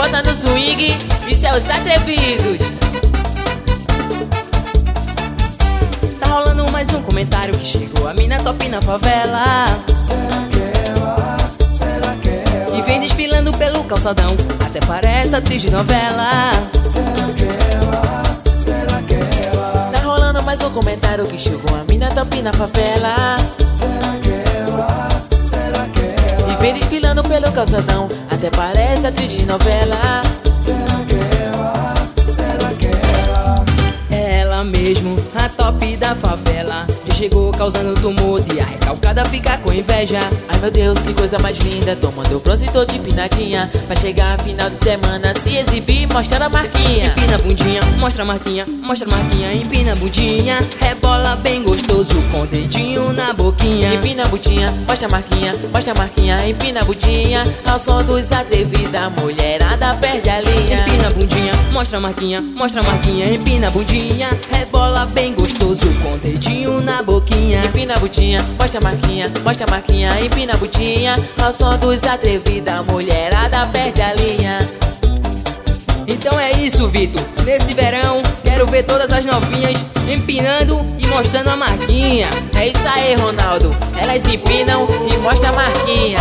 bota no swing, isso é os atrevidos. Tá rolando mais um comentário que chegou a mina top na favela. Será que ela? Será que ela? E vem desfilando pelo calçadão, até parece atriz de novela. Será que ela? Será que ela? Tá rolando mais um comentário que chegou a mina top na favela. Será que ela? Será que ela? E vem desfilando pelo calçadão, até parece atriz de novela. Será que ela? Será que ela? Ela mesmo, a top da favela, já chegou causando tumulto e a recalcada fica com inveja. Ai meu Deus, que coisa mais linda, tomando bronze todo empinadinha, pra chegar final de semana, se exibir e mostrar a marquinha. Empina a bundinha, mostra a marquinha, empina a bundinha. Rebola bem gostoso com o dedinho na boquinha. Empina a bundinha, mostra a marquinha, empina a bundinha. Ao som dos atrevidos, a mulherada perde a linha. Empina a bundinha, mostra a marquinha, empina a bundinha. Rebola bem gostoso com o dedinho na boquinha. Empina a bundinha, mostra a marquinha, empina a bundinha. Ao som dos atrevidos, a mulherada perde a linha. Então é isso, Vitor. Nesse verão, quero ver todas as novinhas empinando e mostrando a marquinha. É isso aí, Ronaldo, elas empinam e mostram a marquinha.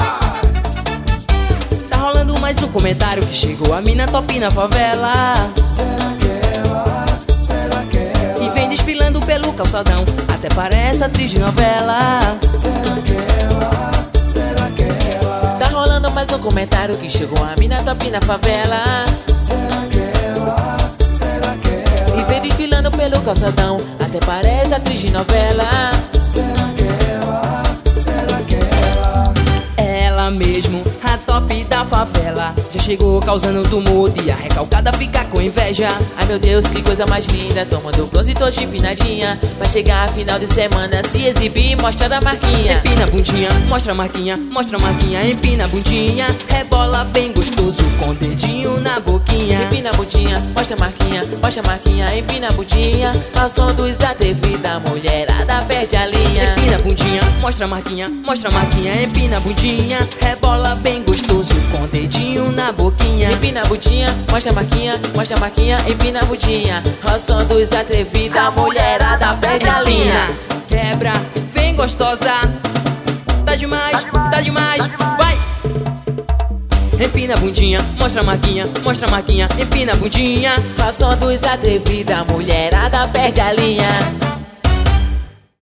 Tá rolando mais um comentário que chegou a mina top na favela. Será que ela? Será que ela? E vem desfilando pelo calçadão, até parece atriz de novela. Será que ela? Será que ela? Tá rolando mais um comentário que chegou a mina top na favela. Será que ela? Será que ela? E vem desfilando pelo calçadão, até parece atriz de novela. Será que ela? Será que ela? Ela mesmo, a top da favela, já chegou causando tumulto e a recalcada fica com inveja. Ai meu Deus, que coisa mais linda, tomando bronze toda empinadinha, pra chegar final de semana, se exibir e mostrar a marquinha. Empina a bundinha, mostra a marquinha, empina a bundinha. Rebola bem gostoso com o dedinho na boquinha. Empina a bundinha, mostra a marquinha, empina a bundinha. Ao som dos atrevidos, a mulherada perde a linha. Empina a bundinha, mostra a marquinha, empina a bundinha. Rebola bem gostoso com o dedinho na boquinha. Empina a bundinha, mostra a marquinha, empina a bundinha. Ao som dos atrevidos, a mulherada perde a linha. Quebra, vem gostosa. Tá demais, vai! Empina a bundinha, mostra a marquinha, empina a bundinha. Ao som dos atrevidos, a mulherada perde a linha.